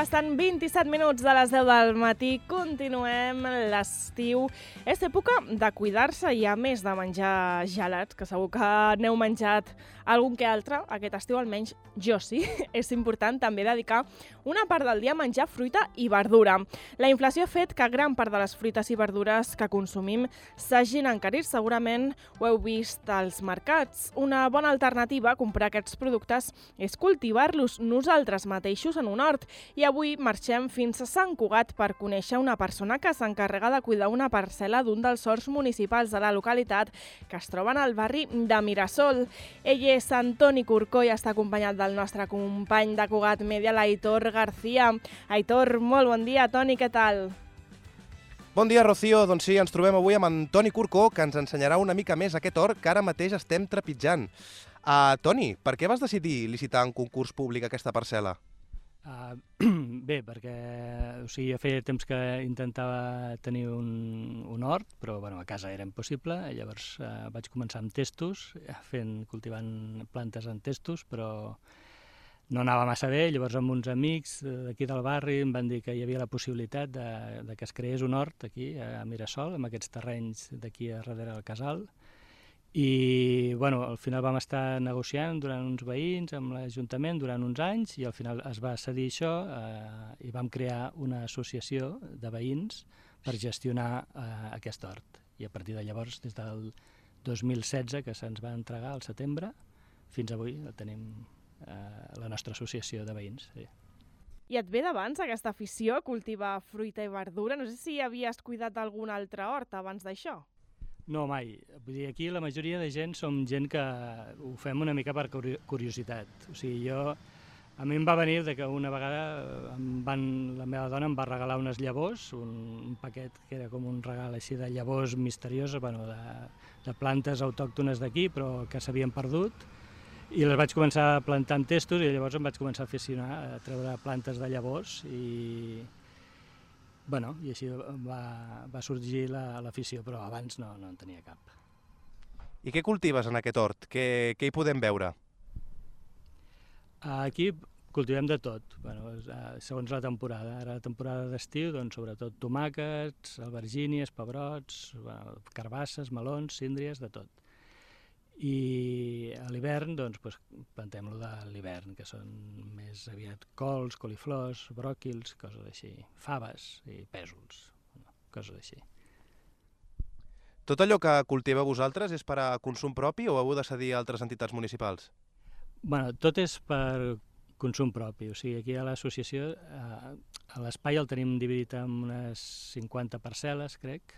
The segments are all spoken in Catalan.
Passen 27 minuts de les 10 del matí, continuem l'estiu. És època de cuidar-se i a més de menjar gelats, que segur que n'heu menjat algun que altre, aquest estiu almenys jo sí, és important també dedicar una part del dia a menjar fruita i verdura. La inflació ha fet que gran part de les fruites i verdures que consumim s'hagin encarit, segurament ho heu vist als mercats. Una bona alternativa a comprar aquests productes és cultivar-los nosaltres mateixos en un hort. I avui marxem fins a Sant Cugat per conèixer una persona que s'encarrega de cuidar una parcel·la d'un dels horts municipals de la localitat que es troben al barri de Mirasol. Ell és Antoni Corcó i està acompanyat del nostre company de Cugat Media, l'Aitor García. Aitor, molt bon dia. Toni, què tal? Bon dia, Rocío. Doncs sí, ens trobem avui amb Antoni Corcó, que ens ensenyarà una mica més aquest hort que ara mateix estem trepitjant. Toni, per què vas decidir licitar en concurs públic aquesta parcel·la? Bé, perquè jo feia temps que intentava tenir un hort, però a casa era impossible, llavors vaig començar amb testos, cultivant plantes en testos, però no anava massa bé. Llavors amb uns amics d'aquí del barri em van dir que hi havia la possibilitat de que es creés un hort aquí a Mirasol, amb aquests terrenys d'aquí a darrere del casal. I al final vam estar negociant durant uns veïns amb l'Ajuntament durant uns anys i al final es va cedir això i vam crear una associació de veïns per gestionar aquest hort. I a partir de llavors, des del 2016, que se'ns va entregar al setembre, fins avui tenim la nostra associació de veïns. Sí. I et ve d'abans aquesta afició a cultivar fruita i verdura? No sé si havies cuidat algun altre hort abans d'això. No, mai. Vull dir, aquí la majoria de gent som gent que ho fem una mica per curiositat. O sigui, a mi em va venir que una vegada la meva dona em va regalar unes llavors, un paquet que era com un regal així de llavors misterioses, de plantes autòctones d'aquí, però que s'havien perdut, i les vaig començar a plantar en testos i llavors em vaig començar a aficionar a treure plantes de llavors i així va sorgir l'afició, però abans no en tenia cap. I què cultives en aquest hort? Què hi podem veure? Aquí cultivem de tot, segons la temporada. Ara la temporada d'estiu, sobretot tomàquets, albergínies, pebrots, carbasses, melons, síndries, de tot. I a l'hivern plantem lo de l'hivern, que són més aviat cols, coliflors, bròquils, coses així, faves i pèsols, coses així. Tot allò que cultiveu vosaltres és per a consum propi o heu de cedir a altres entitats municipals? Tot és per consum propi, o sigui, aquí a l'associació l'espai el tenim dividit en unes 50 parcel·les, crec,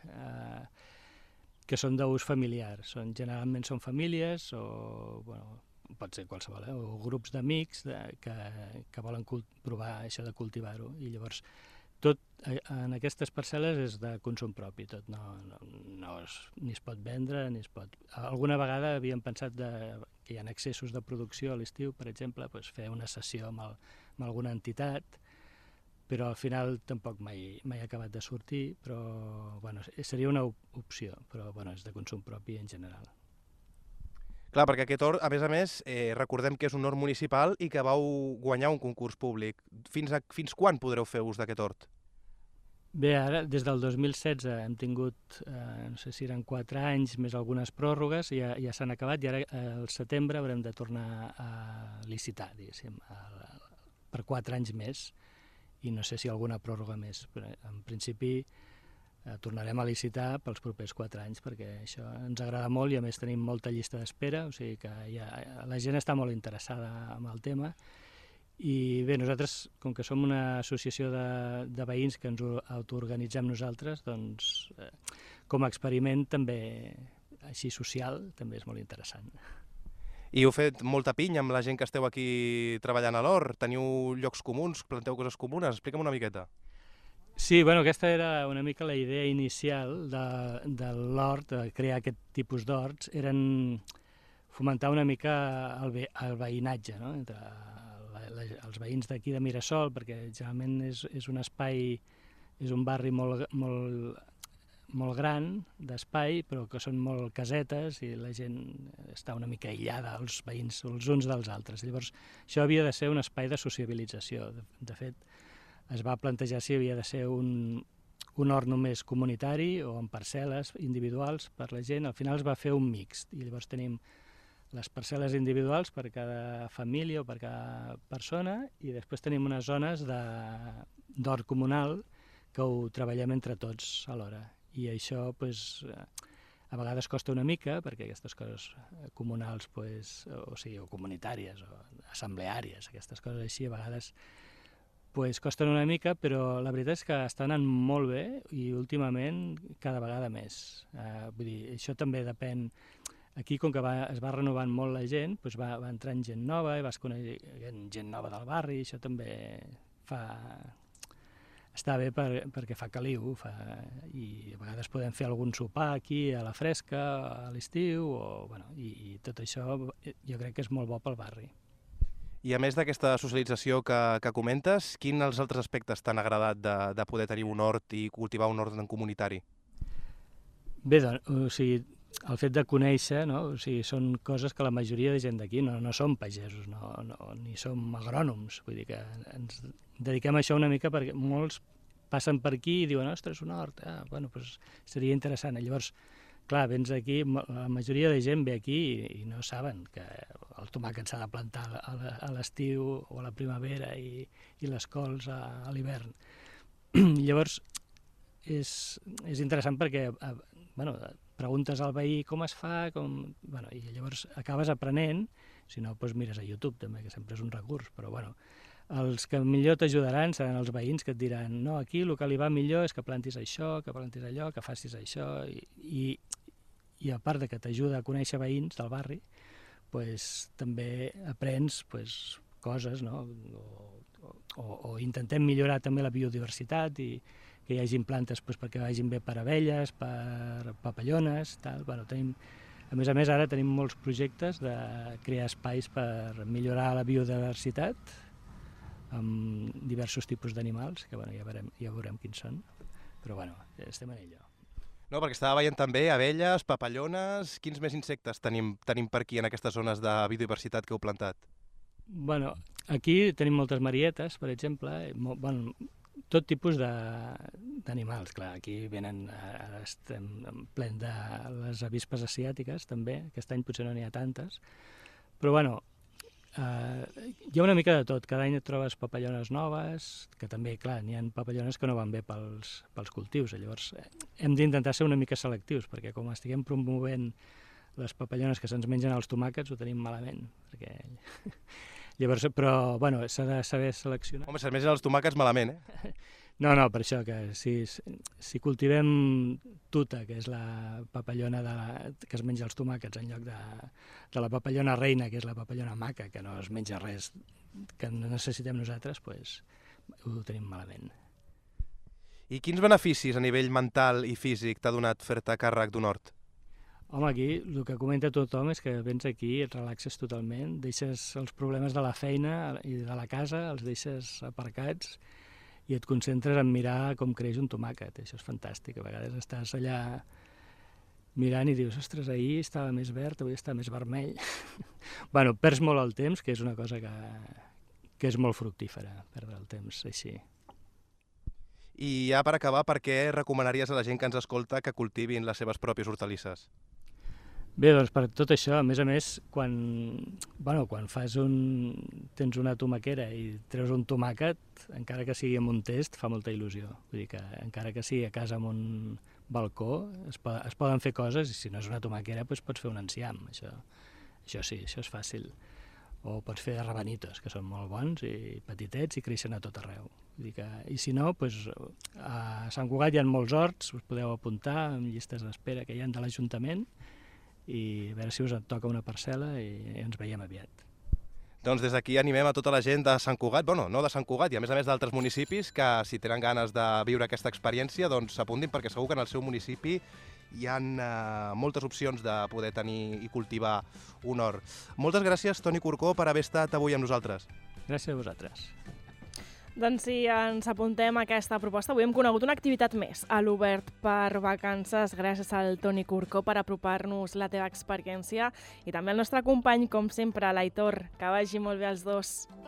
que són d'ús familiar. Generalment són famílies o pot ser qualsevol, o grups d'amics que volen provar això de cultivar-ho. I llavors tot en aquestes parcel·les és de consum propi, tot ni es pot vendre ni es pot... Alguna vegada havíem pensat que hi ha excessos de producció a l'estiu, per exemple, fer una sessió amb alguna entitat, però al final tampoc mai ha acabat de sortir, però seria una opció, però és de consum propi en general. Clar, perquè aquest hort, a més, recordem que és un hort municipal i que vau guanyar un concurs públic. Fins quan podreu fer ús d'aquest hort? Bé, ara, des del 2016 hem tingut, no sé si eren 4 anys, més algunes pròrrogues, ja s'han acabat, i ara al setembre haurem de tornar a licitar, diguéssim, per 4 anys més, i no sé si alguna pròrroga més, però en principi tornarem a licitar pels propers 4 anys, perquè això ens agrada molt i a més tenim molta llista d'espera, o sigui que la gent està molt interessada en el tema. I bé, nosaltres, com que som una associació de veïns que ens autoorganitzem nosaltres, doncs com a experiment també, així social, també és molt interessant. I heu fet molta pinya amb la gent que esteu aquí treballant a l'hort? Teniu llocs comuns, planteu coses comunes? Explica'm una miqueta. Sí, aquesta era una mica la idea inicial de l'hort, de crear aquest tipus d'horts, eren fomentar una mica el veïnatge, no?, entre els veïns d'aquí de Mirasol, perquè generalment és un espai, és un barri molt gran d'espai, però que són molt casetes i la gent està una mica aïllada, els veïns els uns dels altres. Llavors, això havia de ser un espai de sociabilització. De fet, es va plantejar si havia de ser un hort només comunitari o en parcel·les individuals per la gent. Al final es va fer un mixt i llavors tenim les parcel·les individuals per cada família o per cada persona i després tenim unes zones d'hort comunal que ho treballem entre tots alhora. I això a vegades costa una mica perquè aquestes coses comunals o comunitàries o assembleàries, aquestes coses així a vegades costen una mica, però la veritat és que està anant molt bé i últimament cada vegada més. Vull dir, això també depèn. Aquí, com que es va renovant molt la gent, va entrant gent nova i vas coneixent gent nova del barri, i això també està bé perquè fa caliu, i a vegades podem fer algun sopar aquí a la fresca, a l'estiu, i tot això jo crec que és molt bo pel barri. I a més d'aquesta socialització que comentes, quins els altres aspectes t'han agradat de poder tenir un hort i cultivar un hort en comunitari? Bé, el fet de conèixer, són coses que la majoria de gent d'aquí no som pagesos, ni som agrònoms, vull dir que ens dediquem a això una mica perquè molts passen per aquí i diuen, ostres, un hort, seria interessant. Llavors, clar, vens aquí, la majoria de gent ve aquí i no saben que el tomàquet s'ha de plantar a l'estiu o a la primavera i les cols a l'hivern. Llavors, és interessant perquè preguntes al veí com es fa, i llavors acabes aprenent, si no mires a YouTube també, que sempre és un recurs, però els que millor t'ajudaran seran els veïns que et diran no, aquí el que li va millor és que plantis això, que plantis allò, que facis això, i a part de que t'ajuda a conèixer veïns del barri, també aprens coses, o intentem millorar també la biodiversitat i que hi hagi plantes perquè vagin bé per abelles, per papallones, tal. A més, ara tenim molts projectes de crear espais per millorar la biodiversitat amb diversos tipus d'animals, que ja veurem quins són, però estem en allò. No, perquè estava veient també abelles, papallones. Quins més insectes tenim per aquí en aquestes zones de biodiversitat que heu plantat? Aquí tenim moltes marietes, per exemple, tot tipus d'animals, clar, aquí venen, ara estem plens de les avispes asiàtiques també, aquest any potser no n'hi ha tantes, però hi ha una mica de tot, cada any et trobes papallones noves, que també, clar, n'hi ha papallones que no van bé pels cultius, llavors hem d'intentar ser una mica selectius, perquè com estiguem promovent les papallones que se'ns mengen els tomàquets ho tenim malament, perquè... Llavors, però, s'ha de saber seleccionar. Home, se'ns mengen els tomàquets malament, eh? No, per això, que si cultivem tuta, que és la papallona que es menja els tomàquets, en lloc de la papallona reina, que és la papallona maca, que no es menja res que necessitem nosaltres, ho tenim malament. I quins beneficis a nivell mental i físic t'ha donat fer-te càrrec d'un hort? Home, aquí el que comenta tothom és que vens aquí, et relaxes totalment, deixes els problemes de la feina i de la casa, els deixes aparcats i et concentres en mirar com creix un tomàquet. Això és fantàstic. A vegades estàs allà mirant i dius, ostres, ahir estava més verd, avui està més vermell. Perds molt el temps, que és una cosa que és molt fructífera, perdre el temps així. I ja per acabar, per què recomanaries a la gent que ens escolta que cultivin les seves pròpies hortalisses? Bé, per tot això, a més, quan tens una tomaquera i treus un tomàquet, encara que sigui amb un test, fa molta il·lusió. Vull dir que encara que sigui a casa amb un balcó, es poden fer coses, i si no és una tomaquera, pots fer un enciam. Això sí, això és fàcil. O pots fer rabanitos, que són molt bons i petitets i creixen a tot arreu. I si no, a Sant Cugat hi ha molts horts, us podeu apuntar amb llistes d'espera que hi ha de l'Ajuntament, i a veure si us en toca una parcel·la i ens veiem aviat. Doncs des d'aquí animem a tota la gent de Sant Cugat, no de Sant Cugat, i a més d'altres municipis, que si tenen ganes de viure aquesta experiència, doncs s'apuntin, perquè segur que en el seu municipi hi ha moltes opcions de poder tenir i cultivar un hort. Moltes gràcies, Toni Corcó, per haver estat avui amb nosaltres. Gràcies a vosaltres. Doncs sí, ens apuntem a aquesta proposta. Avui hem conegut una activitat més a l'Obert per Vacances, gràcies al Toni Corcó per apropar-nos la teva experiència i també al nostre company, com sempre, l'Aitor. Que vagi molt bé els dos.